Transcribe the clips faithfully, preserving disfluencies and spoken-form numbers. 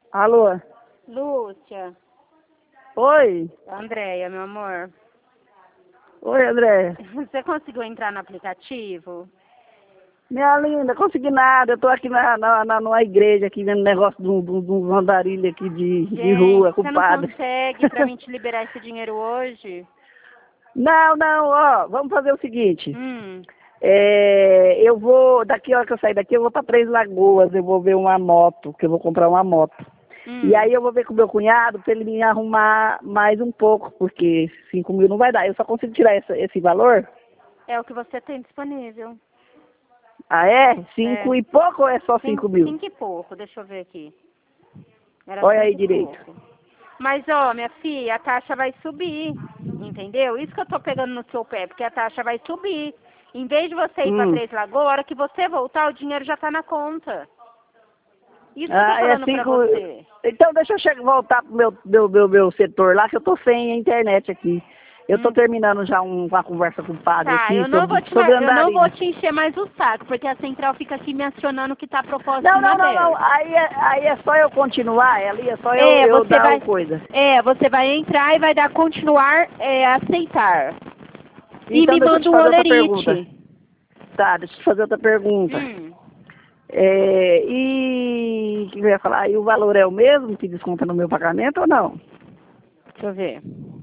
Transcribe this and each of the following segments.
Alô? Lúcia, Oi? Andréia, meu amor. Oi, André. Você conseguiu entrar no aplicativo? Minha linda, consegui nada. Eu tô aqui na, na, na, numa igreja, aqui vendo negócio de um, de um de um andarilho aqui de, de rua, Gente, com o você não padre. consegue pra mim te liberar esse dinheiro hoje? Não, não, ó, vamos fazer o seguinte. Hum, É, eu vou, daqui a hora que eu sair daqui, eu vou para Três Lagoas, eu vou ver uma moto, que eu vou comprar uma moto. E hum. aí eu vou ver com o meu cunhado para ele me arrumar mais um pouco, porque cinco mil não vai dar. Eu só consigo tirar essa, esse valor? É o que você tem disponível. Ah, é? É, Cinco e pouco ou é só cinco, cinco mil? cinco e pouco, deixa eu ver aqui. Era Olha aí cinco e direito. pouco. Mas, ó, minha filha, a taxa vai subir, entendeu? Isso que eu tô pegando no seu pé, porque a taxa vai subir. Em vez de você ir pra Hum. Três Lagoas, a hora que você voltar, o dinheiro já tá na conta. Isso que eu tô Ah, é falando pra cinco. você. Então deixa eu chegar, voltar pro meu, meu, meu, meu setor lá, que eu tô sem a internet aqui. Eu tô Hum. terminando já um, uma conversa com o padre Tá, aqui eu não vou sobre, te, sobre ma- eu não vou andarilho. te encher mais o saco, porque a central fica aqui me acionando que tá propósito Não, não, não, não. inaberto. Aí é, aí é só eu continuar, ali é só eu, É, eu você dar o vai, coisa. é, você vai entrar e vai dar continuar, é, aceitar. E Então me deixa eu te manda um fazer outra pergunta. olerite. Tá, deixa eu te fazer outra pergunta. Hum, É, e o que eu ia falar? E o valor é o mesmo que desconta no meu pagamento ou não? deixa eu ver.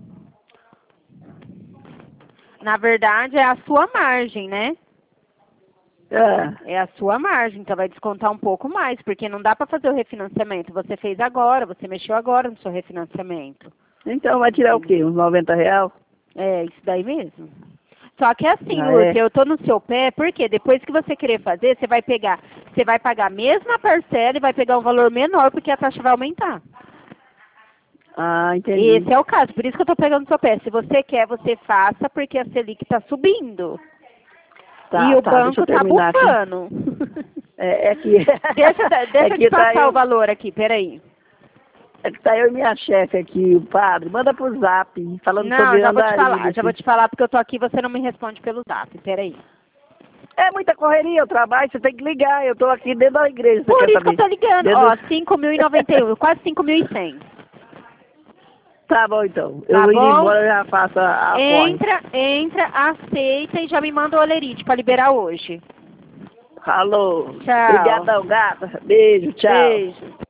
Na verdade, é a sua margem, né? É. É a sua margem, então vai descontar um pouco mais, porque não dá para fazer o refinanciamento. Você fez agora, você mexeu agora no seu refinanciamento. Então vai tirar o Entendeu? quê? Uns noventa reais? É, isso daí mesmo. Só que assim, Ah, Lúcia, é? eu tô no seu pé, porque depois que você querer fazer, você vai pegar, você vai pagar a mesma parcela e vai pegar um valor menor, porque a taxa vai aumentar. Ah, entendi. Esse é o caso, por isso que eu tô pegando no seu pé. Se você quer, você faça, porque a Selic tá subindo. E Tá, o tá, deixa eu banco tá terminar aqui. bufando. É, é que, deixa, eu- é deixa eu te que tá passar o eu, valor aqui, peraí. é que tá eu e minha chefe aqui, o padre. Manda pro zap, falando Não, sobre já vou te andarilho falar, já vou aqui. te falar porque eu tô aqui e você não me responde pelo zap, peraí. É muita correria, o trabalho, você tem que ligar. Eu tô aqui dentro da igreja, você Por quer isso que eu saber? tô ligando, Dentro... ó, cinco mil e noventa e um, quase cinco mil e cem. Tá bom, então. Tá Eu indo bom? embora, eu já faço a, a corre. Entra, entra, aceita e já me manda o olerite pra liberar hoje. Falou. Tchau. Obrigadão, gata. Beijo, tchau. Beijo.